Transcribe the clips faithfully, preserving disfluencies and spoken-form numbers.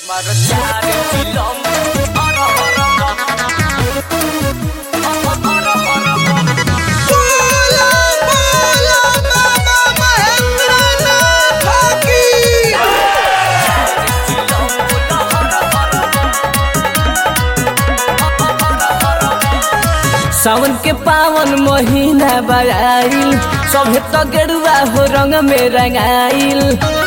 सावन के पावन महीना बयाइल सभे तो गेरुआ हो रंग में रंगाइल।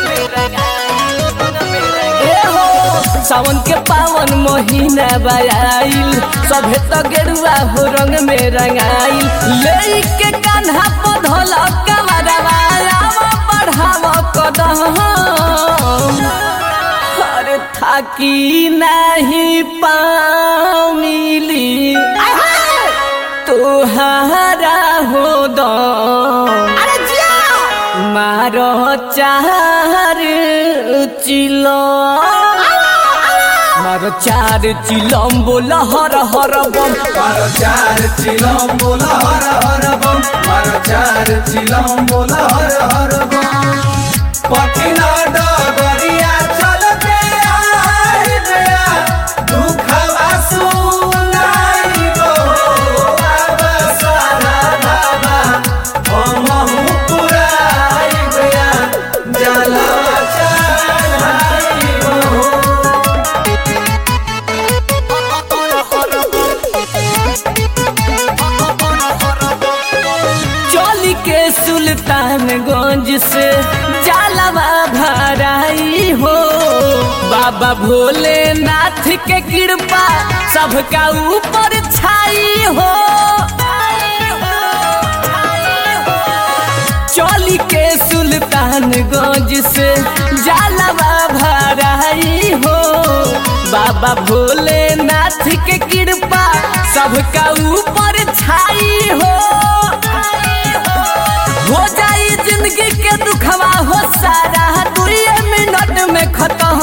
सावन के पावन महीना बयाइल सभे तो गेरुआ हो रंग में रंगाइल। ले के कान्हा पधल कमरवा बढ़ाव कदम अरे थाकी नहीं पामिली तोहारा हो दो मारो चार चिलो मारो चार चिलम बोल हर हर बम मारो चार चिलम बोल हर हर बम मारो चार चिलम बोल हर हर बम पठिना डगरिया चलते आई गया दुखवा सुनाई गो बाबा सारा बाबा हमहु पुराई गया जलवा चढ़ाई गो। चोली के सुल्तानगंज से जालवा भराई हो बाबा भोलेनाथ के कृपा सबका ऊपर छाई हो। चोली के सुल्तानगंज से जालवा भराई हो बाबा भोलेनाथ के कृपा सबका ऊपर छाई हो। हो जाई जिंदगी के दुखवा हो सारा दुई मिनट में खत्म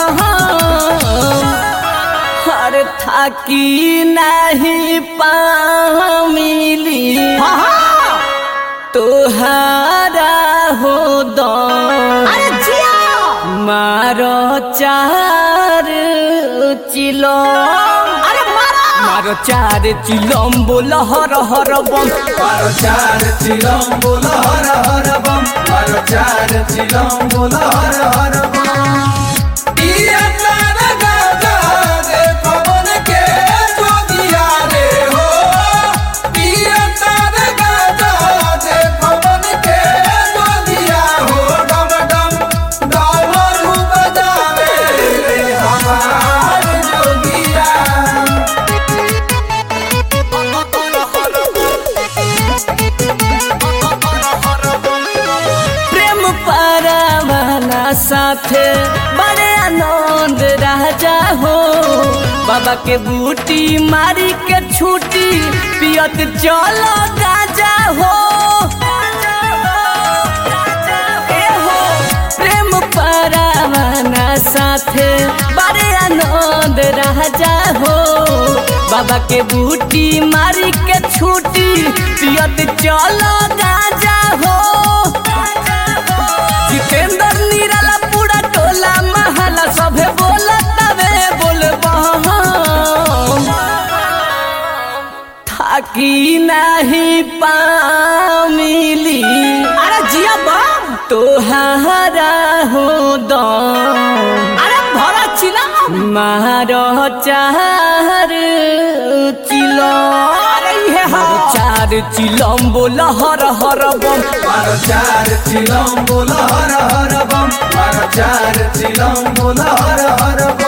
हर थाकी नहीं पामिली तोहारा हो दो मारो चार चिलो मारो चार चिलम बोल हर हर बम मारो चार चिलम बोल हर हर बम मारो चार चिलम बोल हर हर बम पिया तार गाजा दे पवन के जोगिया रे हो पिया तार गाजा दे पवन के जोगिया हो डम डम डमरू बजावे रे हमार जोगिया। प्रेम पारावाला साथे बड़े आनंद राजा हो बाबा के बूटी मारी के छूटी पियत चलो गाजा हो। ए हो प्रेम पारावाला साथे बड़े आनंद राजा हो बाबा के बूटी मारी के छूटी पियत चलो गाजा हो। जितेंद्र निराला पूरा टोला महला सभे बोलत वे बोलबम थाकी नहीं पामिली अरे जिया बम तोहारा हो दो अरे भरा चिला मारो चार चिलो मारो चार चिलम बोल हर हर बम मारो चार चिलम बोल हर हर बम मारो चार चिलम बोल हर हर बम।